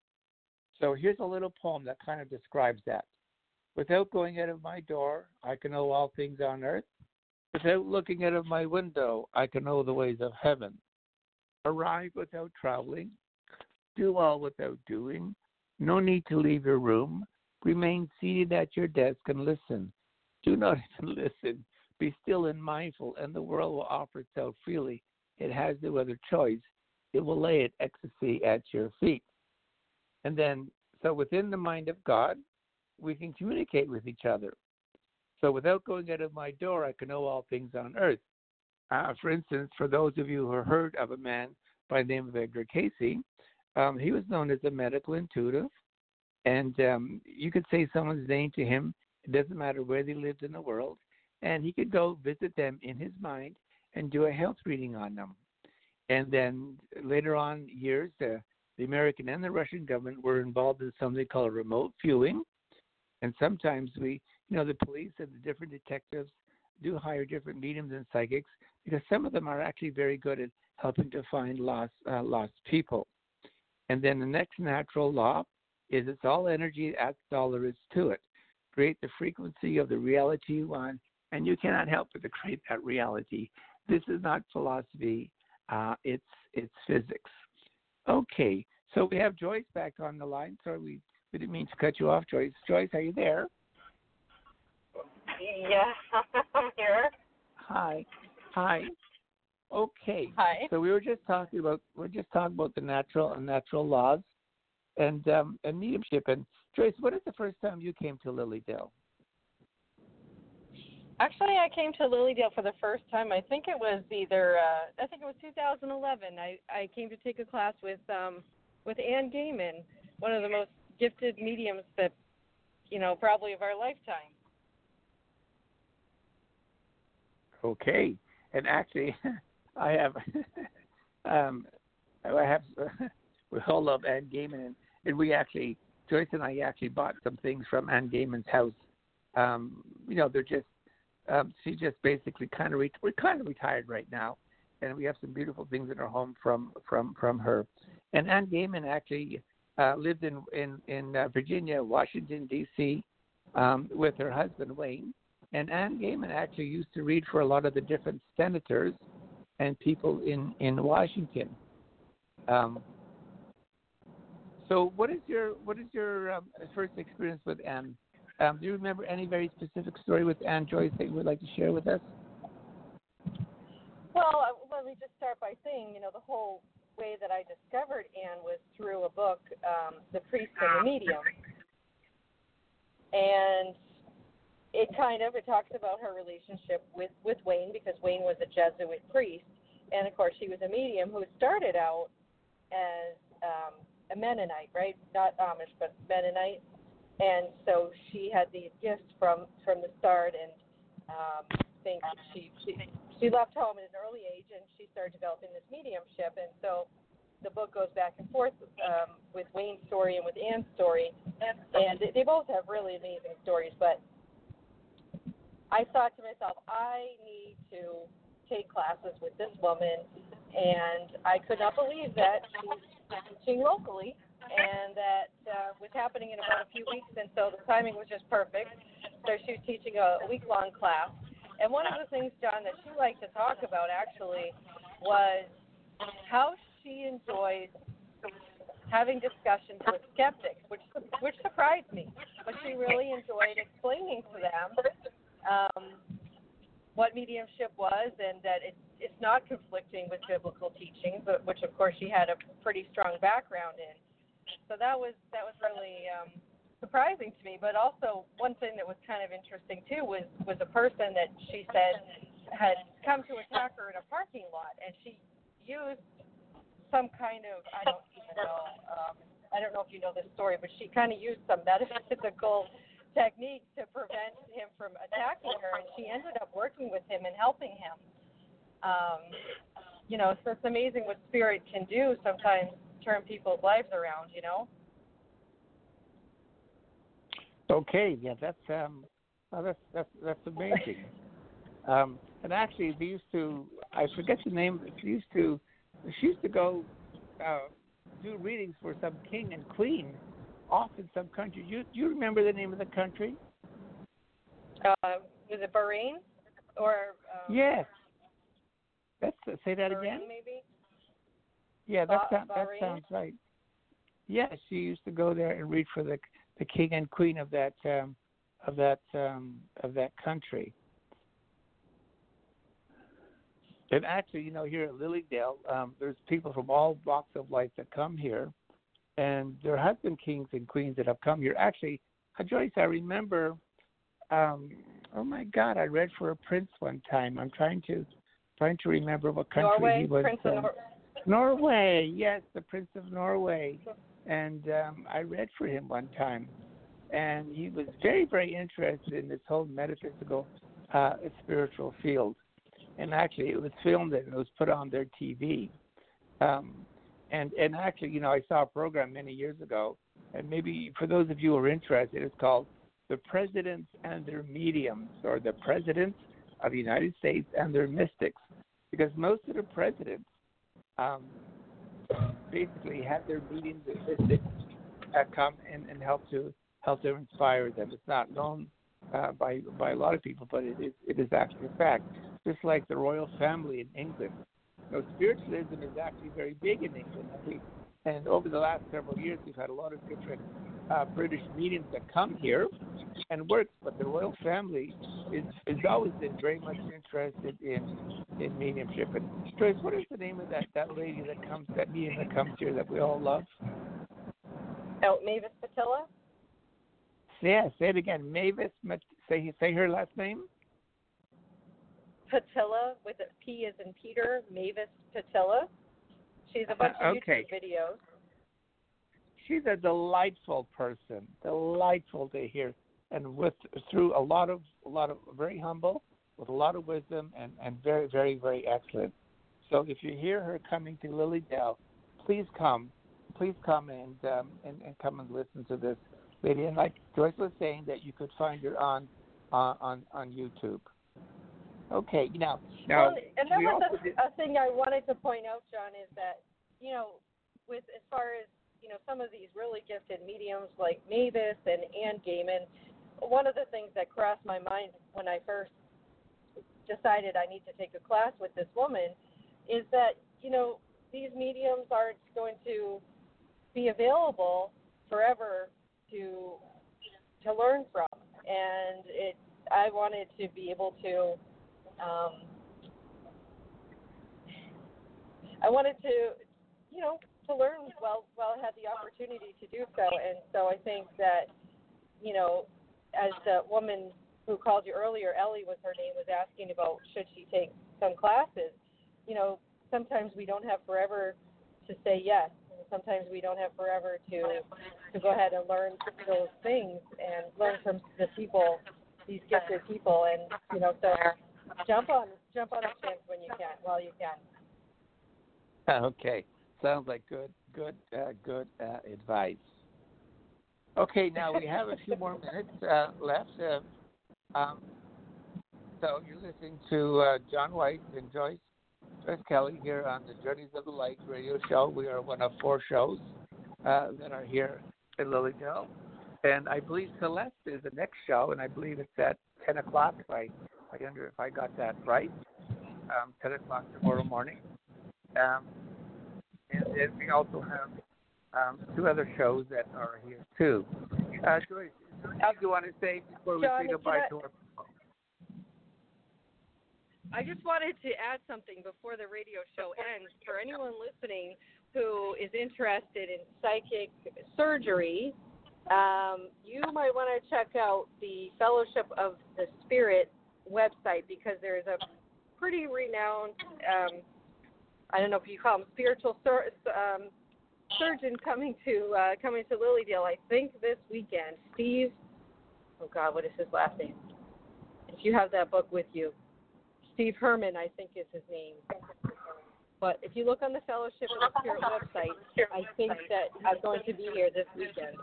So here's a little poem that kind of describes that. Without going out of my door, I can know all things on earth. Without looking out of my window, I can know the ways of heaven. Arrive without traveling. Do all without doing. No need to leave your room. Remain seated at your desk and listen. Do not even listen. Be still and mindful, and the world will offer itself freely. It has no other choice. It will lay its ecstasy at your feet. And then, so within the mind of God, we can communicate with each other. So without going out of my door, I can know all things on earth. Uh, for instance, for those of you who have heard of a man by the name of Edgar Cayce, um, he was known as a medical intuitive. And um, you could say someone's name to him. It doesn't matter where they lived in the world. And he could go visit them in his mind and do a health reading on them. And then later on years, uh, the American and the Russian government were involved in something called remote viewing. And sometimes we, you know, the police and the different detectives do hire different mediums and psychics because some of them are actually very good at helping to find lost, uh, lost people. And then the next natural law is it's all energy, that's all there is to it. Create the frequency of the reality you want, and you cannot help but to create that reality. This is not philosophy, uh, it's it's physics. Okay, so we have Joyce back on the line. Sorry, we, we didn't mean to cut you off, Joyce. Joyce, are you there? Yeah, I'm here. Hi. Hi. Okay. Hi. So we were just talking about we we're just talking about the natural and natural laws and um, and mediumship. And Joyce, what is the first time you came to Lilydale? Actually, I came to Lilydale for the first time. I think it was either uh, I think it was two thousand eleven. I, I came to take a class with um, with Ann Gaiman, one of the most gifted mediums that you know probably of our lifetime. Okay, and actually, I have um, I have we all love Ann Gaiman, and, and we actually Joyce and I actually bought some things from Ann Gaiman's house. Um, you know, they're just Um, she just basically kind of re- we're kind of retired right now, and we have some beautiful things in our home from from from her. And Ann Gaiman actually uh, lived in in in uh, Virginia, Washington D C, um, with her husband Wayne. And Ann Gaiman actually used to read for a lot of the different senators and people in in Washington. Um, so, what is your what is your um, first experience with Ann? Um, do you remember any very specific story with Ann, Joyce, that you would like to share with us? Well, uh, let me just start by saying, you know, the whole way that I discovered Ann was through a book, um, The Priest and the Medium. And it kind of, it talks about her relationship with, with Wayne, because Wayne was a Jesuit priest. And, of course, she was a medium who started out as um, a Mennonite, right? Not Amish, but Mennonite. And so she had these gifts from, from the start, and um, think she, she she left home at an early age, and she started developing this mediumship. And so the book goes back and forth um, with Wayne's story and with Ann's story, and they, they both have really amazing stories. But I thought to myself, I need to take classes with this woman, and I could not believe that she's teaching locally and that uh, was happening in about a few weeks, and so the timing was just perfect. So she was teaching a week-long class. And one of the things, John, that she liked to talk about actually was how she enjoys having discussions with skeptics, which which surprised me. But she really enjoyed explaining to them um, what mediumship was, and that it, it's not conflicting with biblical teachings, but which of course she had a pretty strong background in. So that was that was really um, surprising to me. But also one thing that was kind of interesting too was was a person that she said had come to attack her in a parking lot, and she used some kind of, I don't even know, um, I don't know if you know this story, but she kind of used some metaphysical technique to prevent him from attacking her, and she ended up working with him and helping him. Um, you know, so it's amazing what spirit can do sometimes, turn people's lives around, you know? Okay, yeah, that's um, well, that's that's that's amazing. um, and actually, they used to, I forget the name. They used to, she used to go uh, do readings for some king and queen off in some country. You do you remember the name of the country? Uh, was it Bahrain or? Um, yes. Let's uh, say that Bahrain, again. Maybe. Yeah, that Ba- sounds that sounds right. Yes, she used to go there and read for the the king and queen of that um, of that um, of that country. And actually, you know, here at Lilydale, um, there's people from all walks of life that come here, and there have been kings and queens that have come here. Actually, uh, Joyce, I remember. Um, oh my God, I read for a prince one time. I'm trying to trying to remember what country Norway, he was. Prince of um, Nor- Norway, yes, the Prince of Norway. And um, I read for him one time, and he was very, very interested in this whole metaphysical, uh, spiritual field. And actually, it was filmed and it was put on their T V. Um, and and actually, you know, I saw a program many years ago, and maybe for those of you who are interested, it's called "The Presidents and Their Mediums," or "The Presidents of the United States and Their Mystics," because most of the presidents um, basically have their meetings with mystics that come and, and help to help to inspire them. It's not known uh, by by a lot of people, but it is it is actually a fact. Just like the royal family in England, you know, spiritualism is actually very big in England. And, we, and over the last several years, we've had a lot of different uh, British mediums that come here and work. But the royal family is is always been very much interested in in mediumship. And Joyce, what is the name of that, that lady that comes, that medium that comes here that we all love? Oh, Mavis Patilla? Yeah, say it again. Mavis, say say her last name. Patilla, with a P as in Peter, Mavis Patilla. She's a bunch of okay. YouTube videos. She's a delightful person, delightful to hear, and with through a lot of a lot of very humble, with a lot of wisdom, and, and very very very excellent. So if you hear her coming to Lilydale, please come, please come and um, and, and come and listen to this lady. And like Joyce was saying, that you could find her on uh, on on YouTube. Okay, now, now well, and that we was also a, did... a thing I wanted to point out, John, is that, you know, with as far as, you know, some of these really gifted mediums like Mavis and Ann Gaiman, one of the things that crossed my mind when I first decided I need to take a class with this woman is that, you know, these mediums aren't going to be available forever to to learn from. And it, I wanted to be able to Um, I wanted to, you know, to learn while while I had the opportunity to do so, and so I think that, you know, as the woman who called you earlier, Ellie was her name, was asking about should she take some classes. You know, sometimes we don't have forever to say yes, and sometimes we don't have forever to to go ahead and learn those things and learn from the people, these gifted people, and you know, so. Jump on, jump on a chance when you can, while you can. Okay, sounds like good, good, uh, good uh, advice. Okay, now we have a few more minutes uh, left. Uh, um, so you're listening to uh, John White and Joyce, Joyce Kelly here on the Journeys of the Light radio show. We are one of four shows uh, that are here in Lilydale. And I believe Celeste is the next show, and I believe it's at ten o'clock, if I, I wonder if I got that right, um, ten o'clock tomorrow morning. Um, and then we also have um, two other shows that are here, too. Uh, Joyce, is there anything you want to say before we John, say goodbye I, to our people? I just wanted to add something before the radio show ends. For anyone listening who is interested in psychic surgery, um, you might want to check out the Fellowship of the Spirit website, because there's a pretty renowned, um, I don't know if you call them spiritual sur- um, surgeon coming to uh, coming to Lilydale, I think this weekend. Steve, oh God, what is his last name? If you have that book with you, Steve Herman, I think is his name. But if you look on the Fellowship of the Spirit website, I think that I'm going to be here this weekend.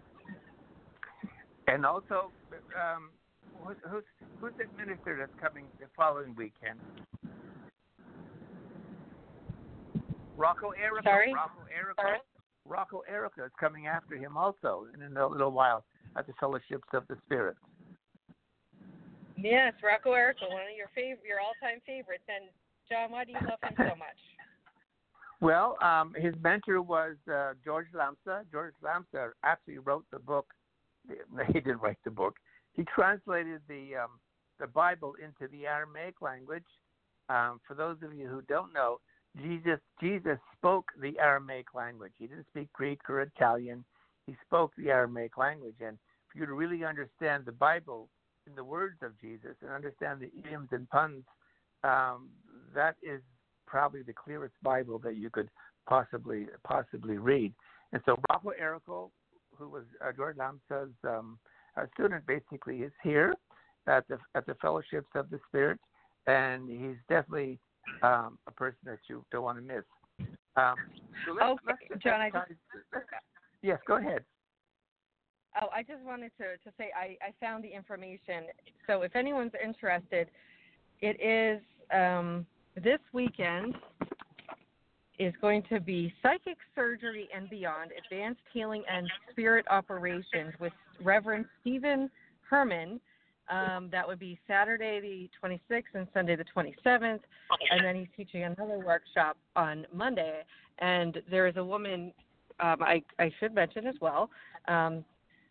And also, um, who's, who's, who's the minister that's coming the following weekend? Rocco Erica. Sorry? Rocco Erica. Rocco Erica is coming after him also in a little while at the Fellowships of the Spirit. Yes, Rocco Erica, one of your fav- your all-time favorites. And John, why do you love him so much? Well, um, his mentor was uh, George Lamsa. George Lamsa actually wrote the book. He didn't write the book. He translated the um, the Bible into the Aramaic language. Um, for those of you who don't know, Jesus Jesus spoke the Aramaic language. He didn't speak Greek or Italian. He spoke the Aramaic language. And for you to really understand the Bible in the words of Jesus and understand the idioms and puns, um, that is probably the clearest Bible that you could possibly possibly read. And so Rocco Erico, who was uh, George Lamsa's um, uh, student, basically is here at the at the Fellowships of the Spirit, and he's definitely um, a person that you don't want to miss. Um, so let's, okay, let's, John, let's, I just, let's, yes, go ahead. oh, I just wanted to, to say I, I found the information. So if anyone's interested, it is um, this weekend is going to be Psychic Surgery and Beyond, Advanced Healing and Spirit Operations with Reverend Stephen Herman. Um, that would be Saturday the twenty-sixth and Sunday the twenty-seventh. And then he's teaching another workshop on Monday. And there is a woman, um, I, I should mention as well, um,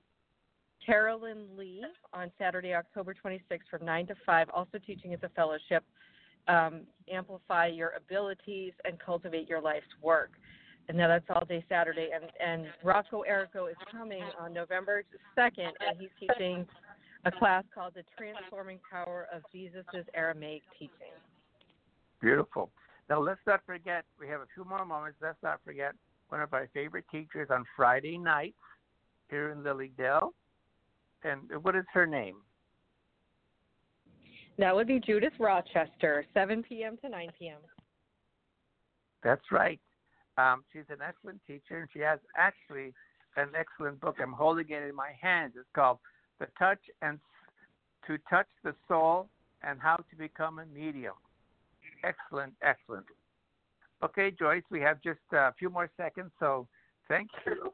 Carolyn Lee on Saturday, October twenty-sixth from nine to five, also teaching at the fellowship, um, Amplify Your Abilities and Cultivate Your Life's Work. And now that's all day Saturday. And, and Rocco Erico is coming on November second, and he's teaching a class called The Transforming Power of Jesus' Aramaic Teaching. Beautiful. Now, let's not forget, we have a few more moments. Let's not forget one of our favorite teachers on Friday nights here in Lilydale. And what is her name? That would be Judith Rochester, seven p.m. to nine p.m. That's right. Um, she's an excellent teacher, and she has actually an excellent book. I'm holding it in my hands. It's called The Touch and to Touch the Soul and How to Become a Medium. Excellent, excellent. Okay, Joyce, we have just a few more seconds, so thank you.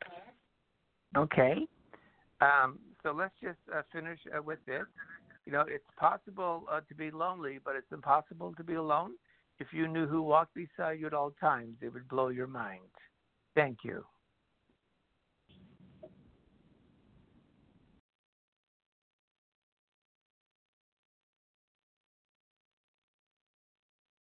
Okay. Um, so let's just uh, finish uh, with this. You know, it's possible uh, to be lonely, but it's impossible to be alone. If you knew who walked beside you at all times, it would blow your mind. Thank you.